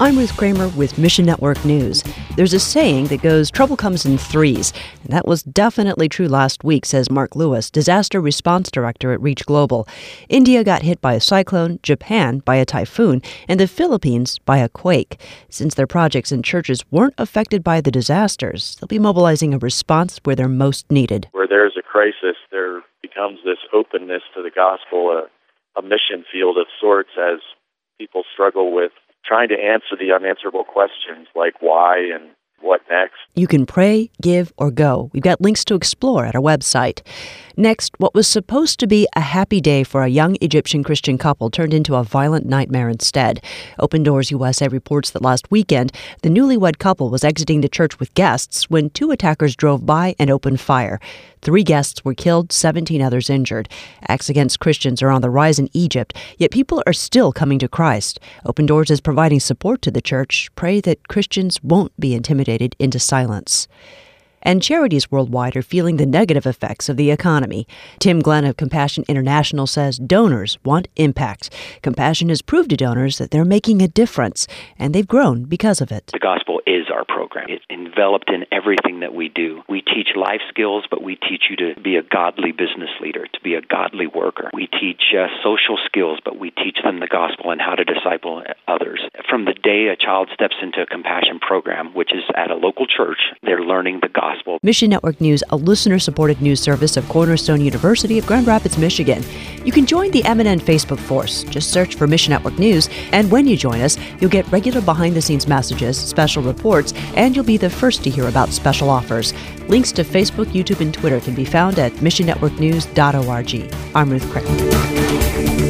I'm Ruth Kramer with Mission Network News. There's a saying that goes, trouble comes in threes. And that was definitely true last week, says Mark Lewis, Disaster Response Director at Reach Global. India got hit by a cyclone, Japan by a typhoon, and the Philippines by a quake. Since their projects and churches weren't affected by the disasters, they'll be mobilizing a response where they're most needed. Where there's a crisis, there becomes this openness to the gospel, a mission field of sorts, as people struggle with trying to answer the unanswerable questions like why and what next. You can pray, give, or go. We've got links to explore at our website. Next, what was supposed to be a happy day for a young Egyptian Christian couple turned into a violent nightmare instead. Open Doors USA reports that last weekend, the newlywed couple was exiting the church with guests when two attackers drove by and opened fire. 3 guests were killed, 17 others injured. Acts against Christians are on the rise in Egypt, yet people are still coming to Christ. Open Doors is providing support to the church. Pray that Christians won't be intimidated into silence. And charities worldwide are feeling the negative effects of the economy. Tim Glenn of Compassion International says donors want impact. Compassion has proved to donors that they're making a difference, and they've grown because of it. The gospel is our program. It's enveloped in everything that we do. We teach life skills, but we teach you to be a godly business leader, to be a godly worker. We teach social skills, but we teach them the gospel and how to disciple others. From the day a child steps into a Compassion program, which is at a local church, they're learning the gospel. Mission Network News, a listener-supported news service of Cornerstone University of Grand Rapids, Michigan. You can join the MNN Facebook force. Just search for Mission Network News, and when you join us, you'll get regular behind-the-scenes messages, special reports, and you'll be the first to hear about special offers. Links to Facebook, YouTube, and Twitter can be found at missionnetworknews.org. I'm Ruth Kramer.